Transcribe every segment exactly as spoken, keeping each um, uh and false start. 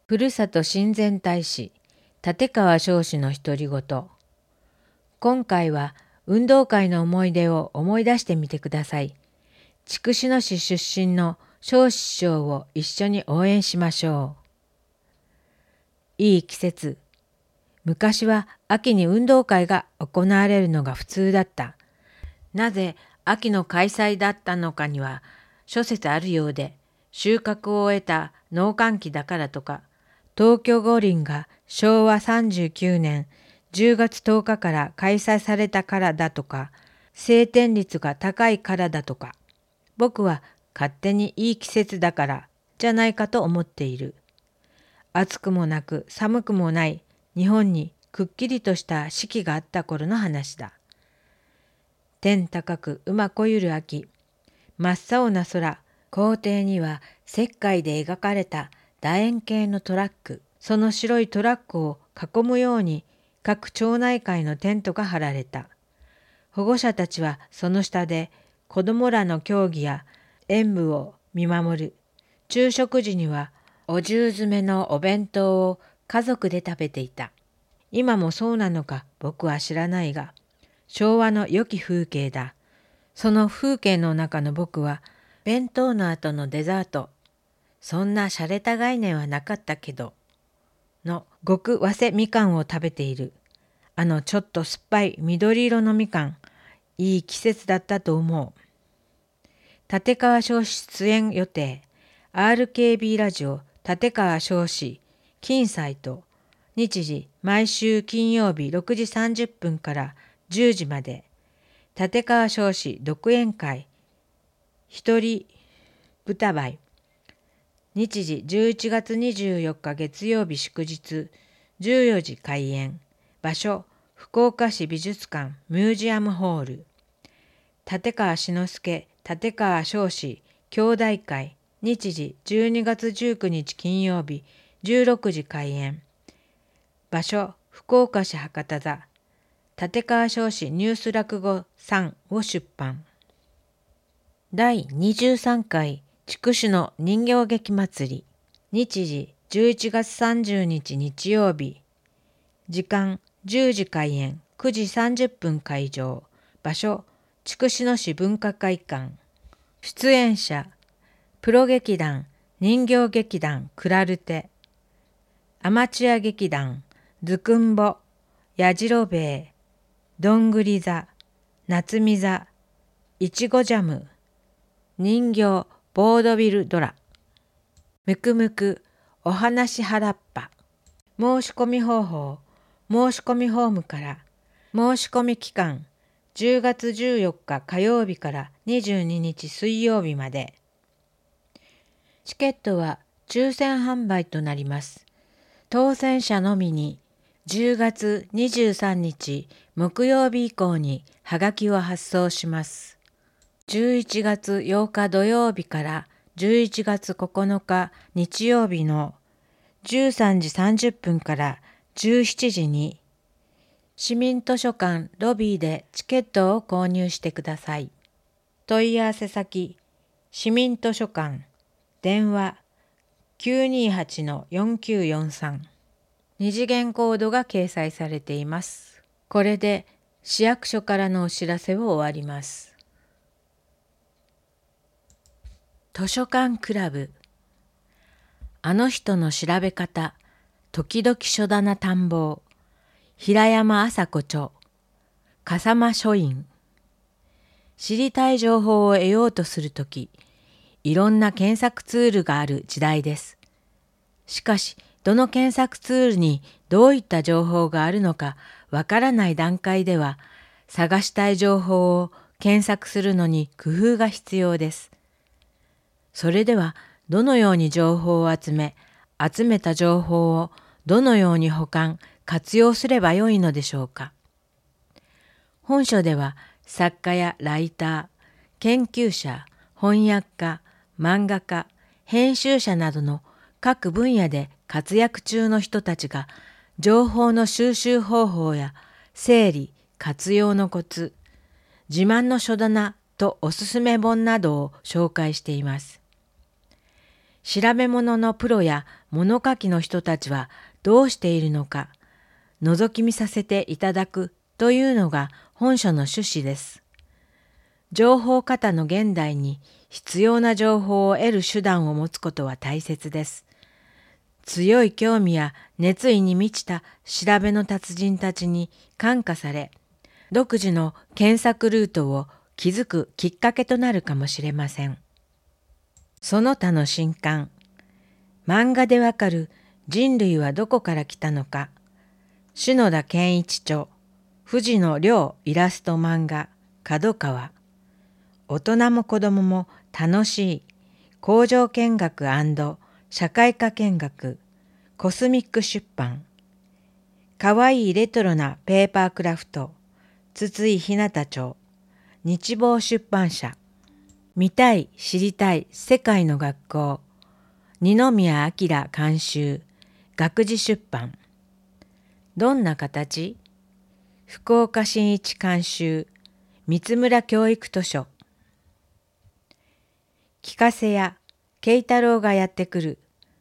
ふるさと親善大使立川彰子の独り言。今回は運動会の思い出を思い出してみてください。筑紫野市出身の彰子師匠を一緒に応援しましょう。いい季節。昔は秋に運動会が行われるのが普通だった。なぜ秋の開催だったのかには諸説あるようで、収穫を終えた農閑期だからとか、東京五輪がしょうわさんじゅうきゅうねんじゅうがつとおかから開催されたからだとか、晴天率が高いからだとか、僕は勝手にいい季節だからじゃないかと思っている。暑くもなく寒くもない日本にくっきりとした四季があった頃の話だ。天高く馬こゆる秋、真っ青な空、校庭には石灰で描かれた楕円形のトラック、その白いトラックを囲むように各町内会のテントが張られた。保護者たちはその下で子供らの競技や演舞を見守る。昼食時にはお重詰めのお弁当を家族で食べていた。今もそうなのか僕は知らないが、昭和の良き風景だ。その風景の中の僕は弁当の後のデザート、そんな洒落た概念はなかったけど、の極早生みかんを食べている。あのちょっと酸っぱい緑色のみかん、いい季節だったと思う。立川彰子出演予定、アールケービー ラジオ立川彰子金祭と、日時毎週金曜日ろくじさんじゅっぷんからじゅうじまで、立川彰子独演会一人歌舞、日時じゅういちがつにじゅうよっか月曜日祝日じゅうよじ開演、場所福岡市美術館ミュージアムホール、立川志の輔立川彰子兄弟会、日時じゅうにがつじゅうくにち金曜日じゅうろくじ開演、場所福岡市博多座、立川彰子ニュース落語さんを出版。だいにじゅうさんかい筑紫野人形劇祭り、日時じゅういちがつさんじゅうにち日曜日、時間じゅうじ開演くじさんじゅっぷん会場、場所筑紫野市文化会館、出演者プロ劇団人形劇団クラルテ、アマチュア劇団ずくんぼ、やじろべえ、どんぐり座、夏見座、いちごジャム、人形ボードビルドラ、むくむくお話原っぱ。申し込み方法、申し込みフォームから。申し込み期間じゅうがつじゅうよっか火曜日からにじゅうににち水曜日まで。チケットは抽選販売となります。当選者のみにじゅうがつにじゅうさんにち木曜日以降にはがきを発送します。じゅういちがつようか土曜日からじゅういちがつここのか日曜日のじゅうさんじさんじゅっぷんからじゅうしちじに市民図書館ロビーでチケットを購入してください。問い合わせ先、市民図書館、電話 きゅうにはちのよんきゅうよんさん。二次元コードが掲載されています。これで市役所からのお知らせを終わります。図書館クラブ。あの人の調べ方、時々書棚探訪、平山麻子著、笠間書院。知りたい情報を得ようとするとき、いろんな検索ツールがある時代です。しかし、どの検索ツールにどういった情報があるのかわからない段階では、探したい情報を検索するのに工夫が必要です。それでは、どのように情報を集め、集めた情報をどのように保管、活用すればよいのでしょうか。本書では作家やライター、研究者、翻訳家、漫画家、編集者などの各分野で活躍中の人たちが情報の収集方法や整理、活用のコツ、自慢の書棚とおすすめ本などを紹介しています。 調べ物のプロや物書きの人たちはどうしているのか、覗き見させていただくというのが本書の趣旨です。情報過多の現代に必要な情報を得る手段を持つことは大切です。強い興味や熱意に満ちた調べの達人たちに感化され、独自の検索ルートを築くきっかけとなるかもしれません。その他の新刊、漫画でわかる人類はどこから来たのか、篠田健一著、藤野亮イラスト漫画、角川、大人も子供も楽しい工場見学&社会科見学、コスミック出版、かわいいレトロなペーパークラフト、筒井ひなた著、日坊出版社、見たい知りたい世界の学校、二宮明監修、学事出版。どんな形？福岡伸一監修、三村教育図書。聞かせや慶太郎がやってくる。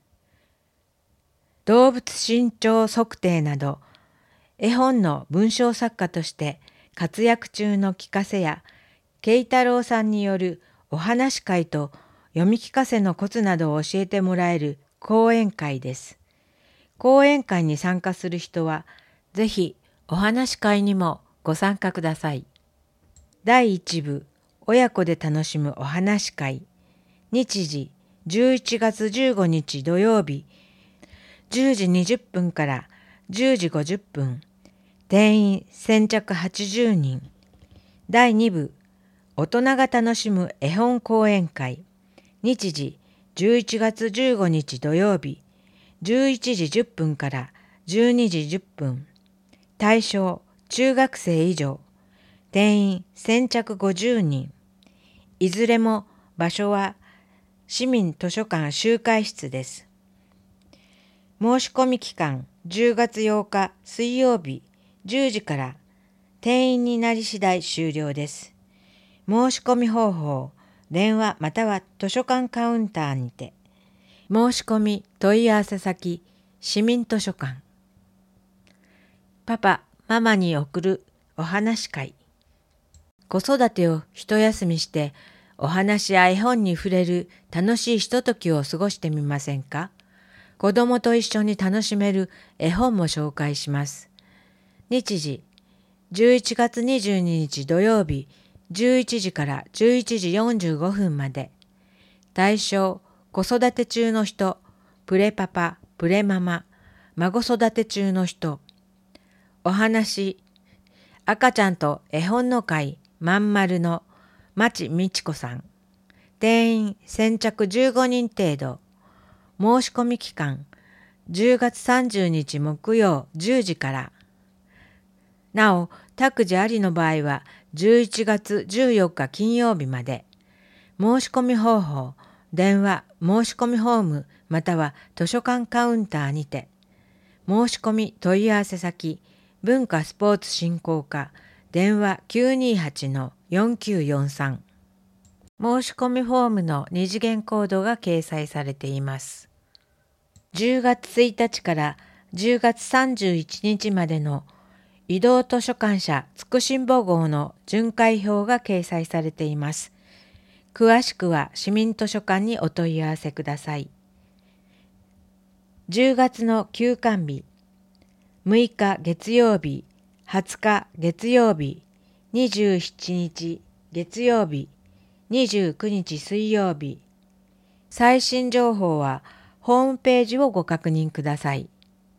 動物身長測定など、絵本の文章作家として活躍中の聞かせや慶太郎さんによるお話会と読み聞かせのコツなどを教えてもらえる講演会です。講演会に参加する人は、ぜひお話会にもご参加ください。だいいち部、親子で楽しむお話会。日時、じゅういちがつじゅうごにち土曜日、じゅうじにじゅっぷんからじゅうじごじゅっぷん。定員先着はちじゅうにん。だいに部、大人が楽しむ絵本講演会。日時、じゅういちがつじゅうごにち土曜日、じゅういちじじゅっぷんからじゅうにじじゅっぷん。対象、中学生以上。定員先着ごじゅうにん。いずれも場所は市民図書館集会室です。申し込み期間じゅうがつようか水曜日じゅうじから、定員になり次第終了です。申し込み方法、電話または図書館カウンターにて。申し込み問い合わせ先、市民図書館。パパ、ママに送るお話会。子育てを一休みして、お話や絵本に触れる楽しいひとときを過ごしてみませんか？子供と一緒に楽しめる絵本も紹介します。日時、じゅういちがつにじゅうににち土曜日、じゅういちじからじゅういちじよんじゅうごふんまで。対象、子育て中の人、プレパパ、プレママ、孫育て中の人。お話、赤ちゃんと絵本の会まんまるの町美智子さん。定員先着じゅうごにん程度。申し込み期間じゅうがつさんじゅうにち木曜じゅうじから。なお、託児ありの場合はじゅういちがつじゅうよっか金曜日まで。申し込み方法、電話申し込みフォームまたは図書館カウンターにて。申し込み問い合わせ先、文化スポーツ振興課、電話 きゅうにはちのよんきゅうよんさん。申し込みフォームの二次元コードが掲載されています。じゅうがつついたちからじゅうがつさんじゅういちにちまでの移動図書館社つくしんぼ号の巡回表が掲載されています。詳しくは市民図書館にお問い合わせください。じゅうがつの休館日、むいか月曜日、はつか月曜日、にじゅうしちにち月曜日、にじゅうくにち水曜日。最新情報はホームページをご確認ください。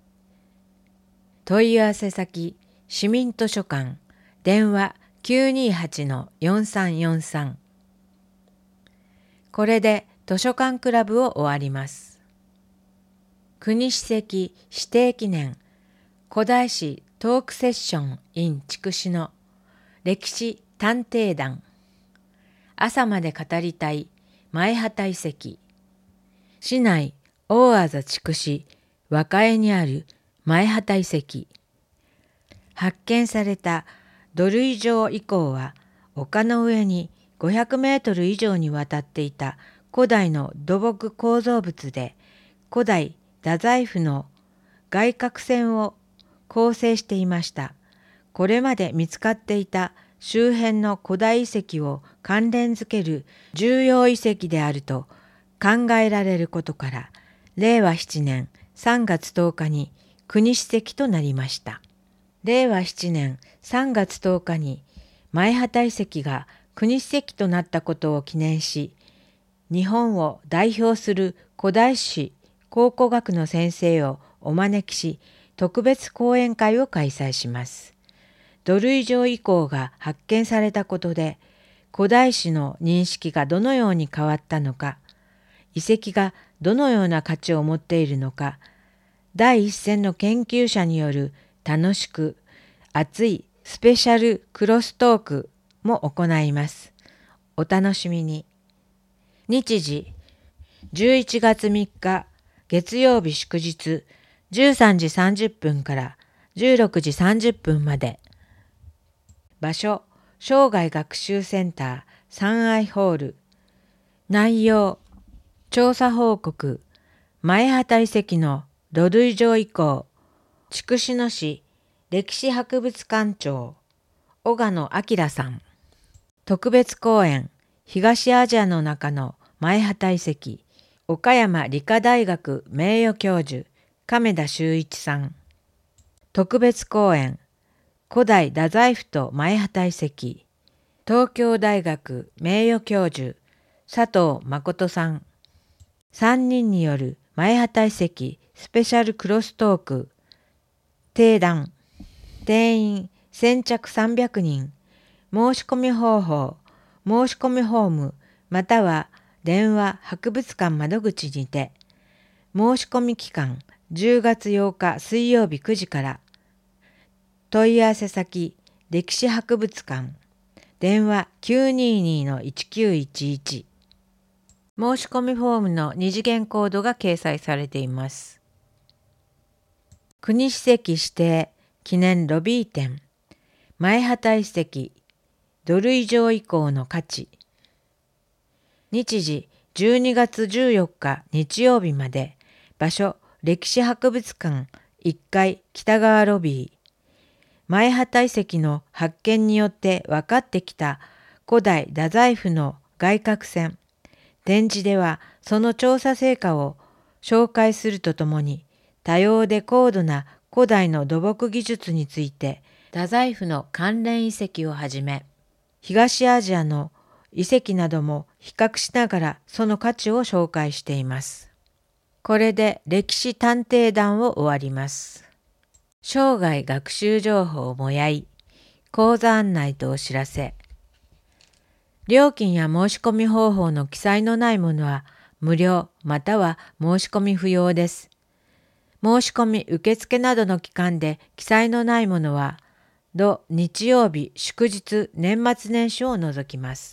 問い合わせ先、市民図書館、電話 きゅうにはちのよんさんよんさん。これで図書館クラブを終わります。国史跡指定記念古代史トークセッション in 筑紫野歴史探偵団。朝まで語りたい前畑遺跡。市内大字筑紫若江にある前畑遺跡。発見された土塁状遺構は丘の上にごひゃくメートル以上にわたっていた古代の土木構造物で古代太宰府の外郭線を構成していました。これまで見つかっていた周辺の古代遺跡を関連づける重要遺跡であると考えられることから、れいわななねんさんがつとおかに国史跡となりました。れいわななねんさんがつとおかに前畑遺跡が国史跡となったことを記念し、日本を代表する古代史考古学の先生をお招きし、特別講演会を開催します。土塁上遺構が発見されたことで、古代史の認識がどのように変わったのか、遺跡がどのような価値を持っているのか、第一線の研究者による楽しく熱いスペシャルクロストークも行います。お楽しみに。日時じゅういちがつみっか月曜日祝日じゅうさんじさんじゅっぷんからじゅうろくじさんじゅっぷんまで。場所、生涯学習センター三愛ホール。内容、調査報告、前畑遺跡の土塁上遺構、筑紫野市歴史博物館長、小鹿野明さん。特別講演、東アジアの中の前畑遺跡、岡山理科大学名誉教授、亀田修一さん。特別講演、古代太宰府と前畑遺跡、東京大学名誉教授、佐藤誠さん。さんにんによる前畑遺跡スペシャルクロストーク、定談、定員先着さんびゃくにん、申し込み方法、申し込みフォームまたは電話博物館窓口にて、申し込み期間じゅうがつようか水曜日くじから、問い合わせ先歴史博物館、電話 きゅうにーにーのいちきゅういちいち。申し込みフォームの二次元コードが掲載されています。国史跡指定記念ロビー展、前畑遺跡土塁上遺構の価値。日時じゅうにがつじゅうよっか日曜日まで。場所、歴史博物館いっかい北側ロビー。前畑遺跡の発見によって分かってきた古代太宰府の外郭線。展示ではその調査成果を紹介するとともに、多様で高度な古代の土木技術について、太宰府の関連遺跡をはじめ、東アジアの遺跡なども比較しながらその価値を紹介しています。これで歴史探偵団を終わります。生涯学習情報もやい、講座案内とお知らせ。料金や申し込み方法の記載のないものは無料または申し込み不要です。申し込み受付などの期間で記載のないものは、土日曜日祝日年末年始を除きます。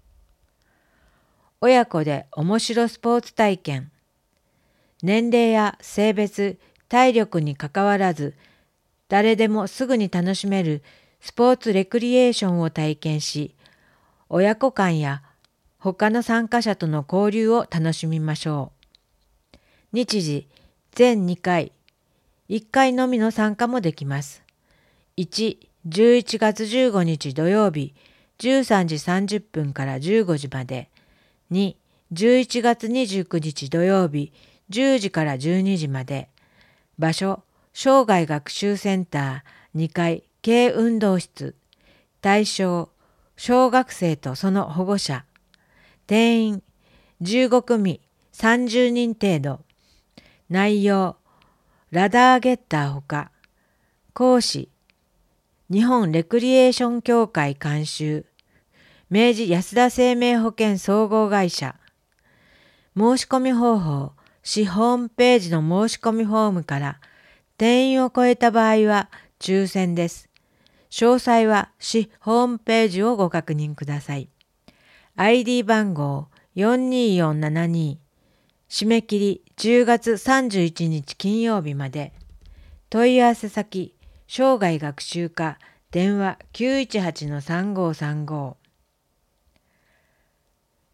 親子で面白スポーツ体験。年齢や性別、体力にかかわらず、誰でもすぐに楽しめるスポーツレクリエーションを体験し、親子間や他の参加者との交流を楽しみましょう。日時、全にかい、いっかいのみの参加もできます。いち、じゅういちがつじゅうごにち土曜日、じゅうさんじさんじゅっぷんからじゅうごじまで。に、じゅういちがつにじゅうくにち土曜日、じゅうじからじゅうにじまで。場所、生涯学習センターにかい軽運動室。対象、小学生とその保護者。定員、じゅうごくみさんじゅうにん程度。内容、ラダーゲッターほか。講師、日本レクリエーション協会監修。明治安田生命保険総合会社。申し込み方法、市ホームページの申し込みフォームから、定員を超えた場合は抽選です。詳細は市ホームページをご確認ください。アイディー 番号よんにーよんななに。締め切りじゅうがつさんじゅういちにち金曜日まで。問い合わせ先、生涯学習課、電話 きゅういちはちのさんごーさんご。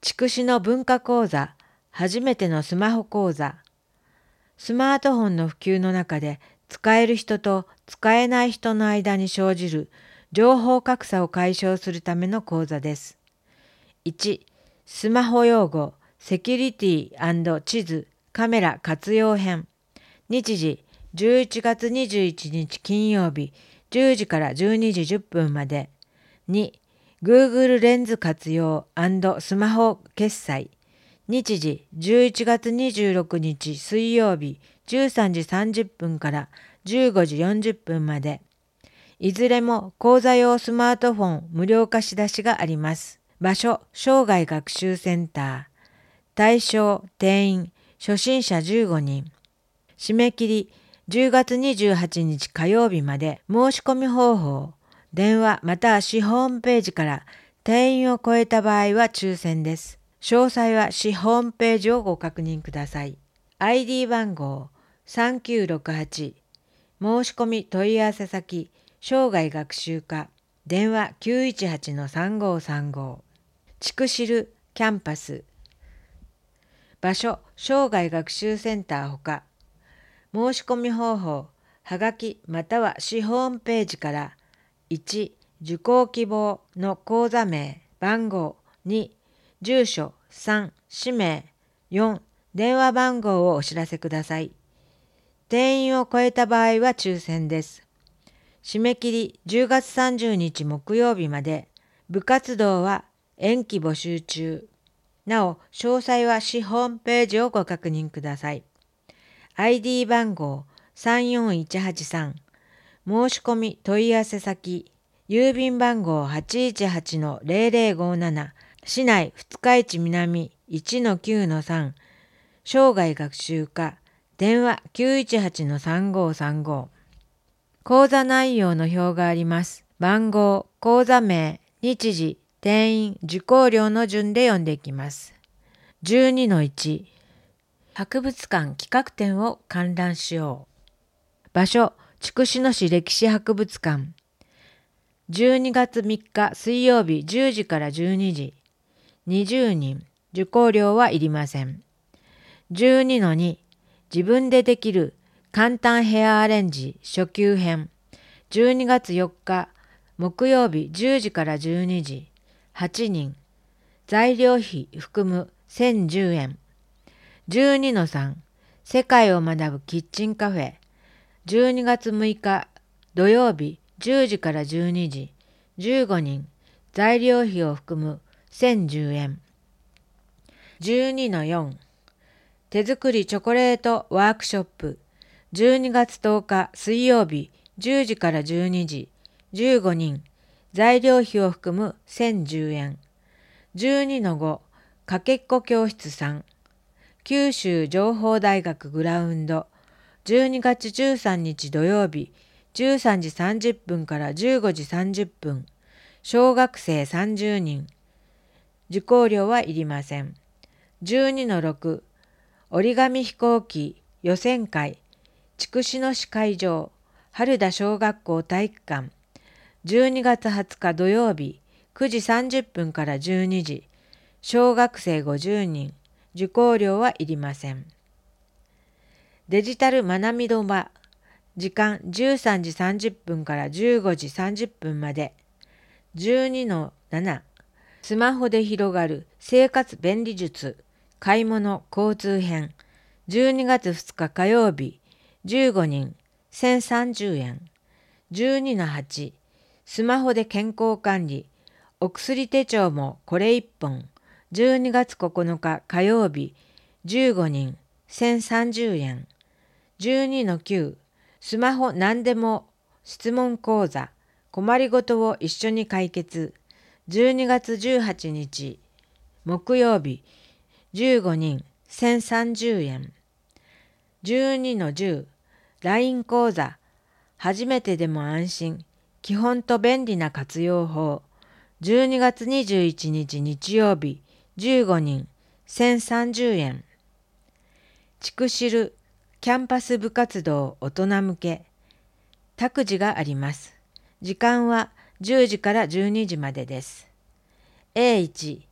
筑紫の文化講座、初めてのスマホ講座。スマートフォンの普及の中で使える人と使えない人の間に生じる情報格差を解消するための講座です。いち. スマホ用語、セキュリティ&地図、カメラ活用編。日時じゅういちがつにじゅういちにち金曜日じゅうじからじゅうにじじゅっぷんまで。に. Google レンズ活用&スマホ決済。日時じゅういちがつにじゅうろくにち水曜日じゅうさんじさんじゅっぷんからじゅうごじよんじゅっぷんまで。いずれも講座用スマートフォン無料貸し出しがあります。場所、生涯学習センター。対象、定員、初心者じゅうごにん。締め切り、じゅうがつにじゅうはちにち火曜日まで。申し込み方法、電話または市ホームページから定員を超えた場合は抽選です。詳細は市ホームページをご確認ください。アイディー 番号さんきゅうろくはち。申し込み問い合わせ先、生涯学習課。電話 きゅういちはちのさんごーさんご。筑紫ルキャンパス。場所、生涯学習センターほか。申し込み方法、はがきまたは市ホームページから。いち. 受講希望の講座名、番号。に. 住所。さん. 氏名。よん. 電話番号をお知らせください。定員を超えた場合は抽選です。締め切りじゅうがつさんじゅうにち木曜日まで。部活動は延期募集中。なお、詳細は市ホームページをご確認ください。アイディー 番号さんよんいちはちさん。申し込み問い合わせ先、郵便番号 はちいちはちのゼロゼロごなな。市内二日市南 いちのきゅうのさん。生涯学習課。電話 きゅういちはちのさんごーさんご。講座内容の表があります。番号、講座名、日時、定員、受講料の順で読んでいきます。じゅうにのいち。博物館企画展を観覧しよう。場所、筑紫野市歴史博物館。じゅうにがつみっか水曜日じゅうじからじゅうにじ。にじゅうにん。受講料はいりません。じゅうにのに。自分でできる簡単ヘアアレンジ初級編。じゅうにがつよっか木曜日じゅうじからじゅうにじ。はちにん。材料費含むせんじゅうえん。じゅうにのさん。世界を学ぶキッチンカフェ。じゅうにがつむいか土曜日じゅうじからじゅうにじ。じゅうごにん。材料費を含むせんじゅうえん。じゅうにのよん。手作りチョコレートワークショップ。じゅうにがつとおか水曜日じゅうじからじゅうにじ。じゅうごにん。材料費を含むせんじゅうえん。じゅうにのご。かけっこ教室さん。九州情報大学グラウンド。じゅうにがつじゅうさんにち土曜日じゅうさんじさんじゅっぷんからじゅうごじさんじゅっぷん。小学生さんじゅうにん。受講料はいりません。じゅうにのろく。折り紙飛行機予選会。筑紫野市会場春田小学校体育館。じゅうにがつはつか土曜日くじさんじゅっぷんからじゅうにじ。小学生ごじゅうにん。受講料はいりません。デジタル学びの場。時間じゅうさんじさんじゅっぷんからじゅうごじさんじゅっぷんまで。じゅうにのなな。スマホで広がる生活便利術。買い物交通編。じゅうにがつふつか火曜日じゅうごにんせんさんじゅうえん。じゅうにのはち。スマホで健康管理。お薬手帳もこれいっぽん。じゅうにがつここのか火曜日じゅうごにんせんさんじゅうえん。じゅうにのきゅう。スマホ何でも質問講座。困りごとを一緒に解決。じゅうにがつじゅうはちにち木曜日じゅうごにんせんさんじゅうえん。じゅうにのじゅう。ライン 講座。初めてでも安心。基本と便利な活用法。じゅうにがつにじゅういちにち日曜日じゅうごにんせんさんじゅうえん。筑紫ルキャンパス部活動大人向け。託児があります。時間はじゅうじからじゅうにじまでです。エーいち。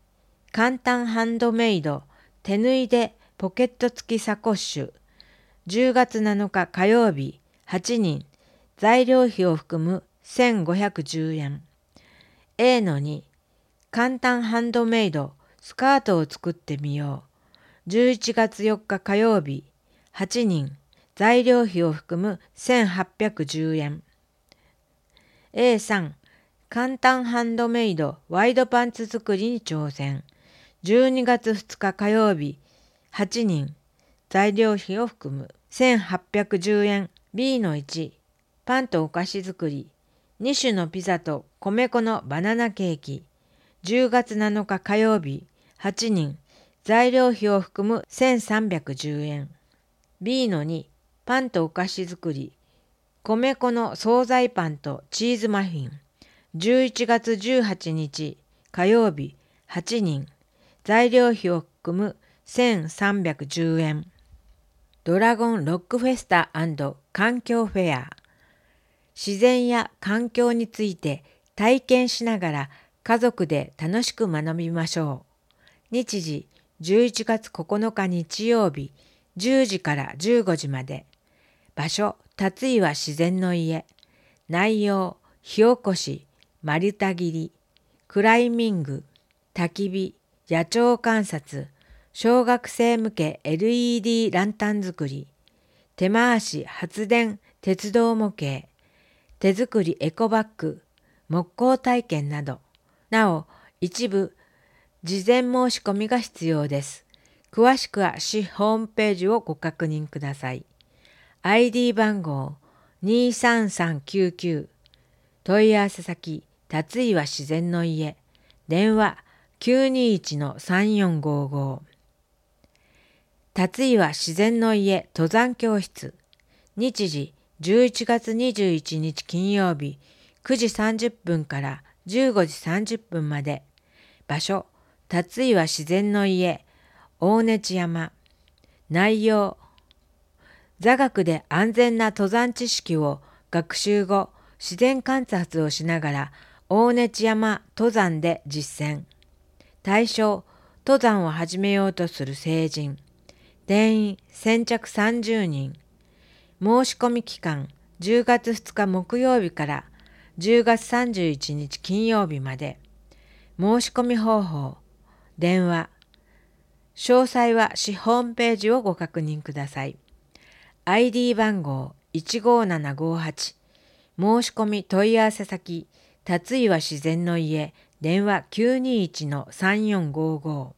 簡単ハンドメイド手縫いでポケット付きサコッシュじゅうがつなのか火曜日はちにん材料費を含むせんごひゃくじゅうえん。 エーのに 簡単ハンドメイドスカートを作ってみようじゅういちがつよっか火曜日はちにん材料費を含むせんはっぴゃくじゅうえん。 エーさん 簡単ハンドメイドワイドパンツ作りに挑戦じゅうにがつふつか火曜日はちにん材料費を含むせんはっぴゃくじゅうえん。 ビーのいち パンとお菓子作りに種のピザと米粉のバナナケーキじゅうがつなのか火曜日はちにん材料費を含むせんさんびゃくじゅうえん。 ビーのに パンとお菓子作り米粉の惣菜パンとチーズマフィンじゅういちがつじゅうはちにち火曜日はちにん材料費を含むせんさんびゃくじゅうえん。ドラゴンロックフェスタ&環境フェア自然や環境について体験しながら家族で楽しく学びましょう。日時じゅういちがつここのか日曜日じゅうじからじゅうごじまで。場所辰岩自然の家。内容火起こし、丸太切り、クライミング、焚き火、野鳥観察、小学生向け エルイーディー ランタン作り、手回し発電鉄道模型、手作りエコバッグ、木工体験など。なお、一部事前申し込みが必要です。詳しくは市ホームページをご確認ください。アイディー 番号にさんさんきゅうきゅう、問い合わせ先辰岩自然の家、電話 きゅうにいちのさんよんごご。辰岩自然の家登山教室。日時じゅういちがつにじゅういちにち金曜日くじさんじゅっぷんからじゅうごじさんじゅっぷんまで。場所辰岩自然の家大根地山。内容座学で安全な登山知識を学習後自然観察をしながら大根地山登山で実践。対象登山を始めようとする成人。定員先着さんじゅうにん。申し込み期間じゅうがつふつか木曜日からじゅうがつさんじゅういちにち金曜日まで。申し込み方法電話。詳細は市ホームページをご確認ください。アイディー 番号いちごななごはち。申し込み問い合わせ先辰岩自然の家電話 きゅうにいちのさんよんごご。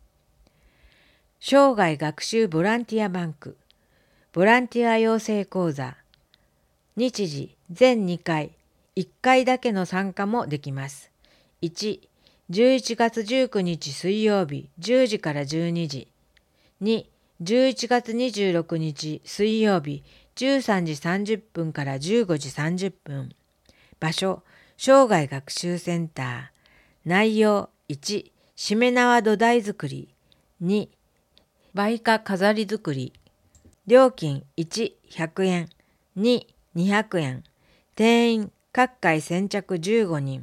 生涯学習ボランティアバンクボランティア養成講座。日時全にかいいっかいだけの参加もできます。いち、じゅういちがつじゅうくにち水曜日じゅうじからじゅうにじ。に、じゅういちがつにじゅうろくにち水曜日じゅうさんじさんじゅっぷんからじゅうごじさんじゅっぷん。場所生涯学習センター。内容いち、しめ縄土台作り。に、梅花飾り作り。料金いち、ひゃくえん。に、にひゃくえん。定員各回先着じゅうごにん。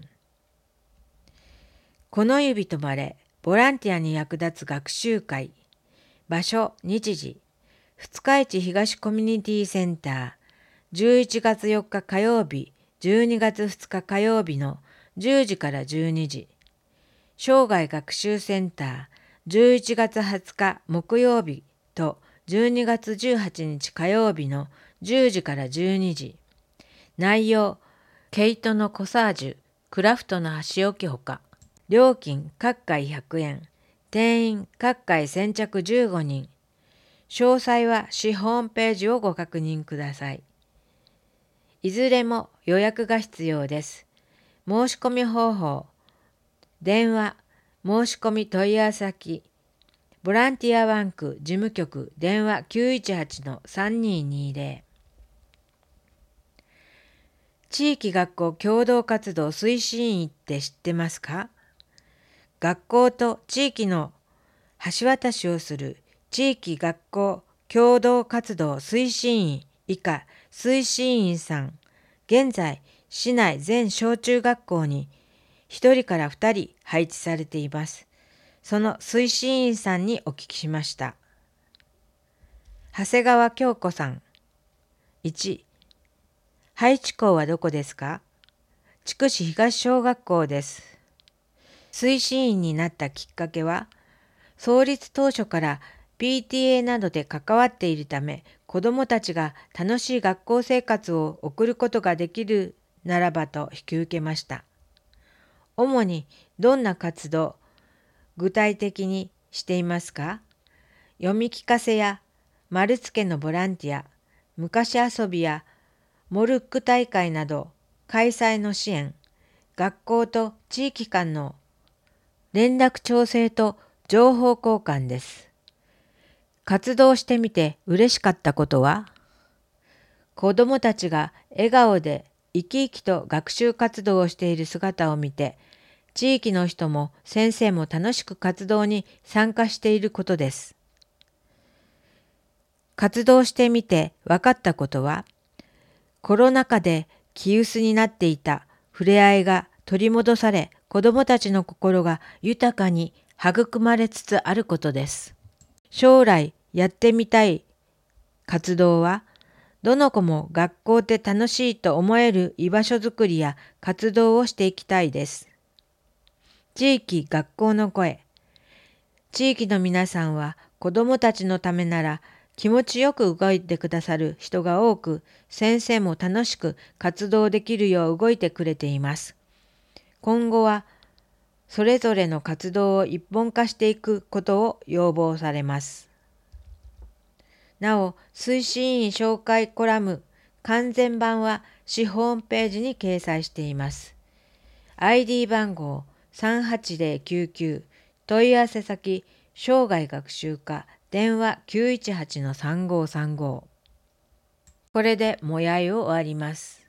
この指とまれボランティアに役立つ学習会。場所日時二日市東コミュニティセンターじゅういちがつよっか火曜日じゅうにがつふつか火曜日のじゅうじからじゅうにじ。生涯学習センターじゅういちがつはつか木曜日とじゅうにがつじゅうはちにち火曜日のじゅうじからじゅうにじ。内容毛糸のコサージュクラフトの箸置きほか。料金各回ひゃくえん。定員各回先着じゅうごにん。詳細は市ホームページをご確認ください。いずれも予約が必要です。申し込み方法電話申し込み問い合わせ先ボランティアバンク事務局電話 きゅういちはちのさんにーにーぜろ。地域学校共同活動推進員って知ってますか？学校と地域の橋渡しをする地域学校共同活動推進員以下推進員さん。現在市内全小中学校にひとりからふたり配置されています。 その推進員さんにお聞きしました。長谷川京子さん。いち、配置校はどこですか？筑紫東小学校です。推進員になったきっかけは、創立当初から ピーティーエー などで関わっているため、子どもたちが楽しい学校生活を送ることができるならばと引き受けました。主にどんな活動、具体的にしていますか？読み聞かせや丸つけのボランティア、昔遊びやモルック大会など開催の支援、学校と地域間の連絡調整と情報交換です。活動してみて嬉しかったことは、子どもたちが笑顔で生き生きと学習活動をしている姿を見て、地域の人も先生も楽しく活動に参加していることです。活動してみて分かったことは、コロナ禍で気薄になっていた触れ合いが取り戻され、子どもたちの心が豊かに育まれつつあることです。将来やってみたい活動は、どの子も学校で楽しいと思える居場所づくりや活動をしていきたいです。地域学校の声。地域の皆さんは子どもたちのためなら気持ちよく動いてくださる人が多く、先生も楽しく活動できるよう動いてくれています。今後はそれぞれの活動を一本化していくことを要望されます。なお、推進員紹介コラム完全版は市ホームページに掲載しています。アイディー 番号さんはちぜろきゅうきゅう、問い合わせ先生涯学習課、電話 きゅういちはちのさんごーさんご。これでもやいを終わります。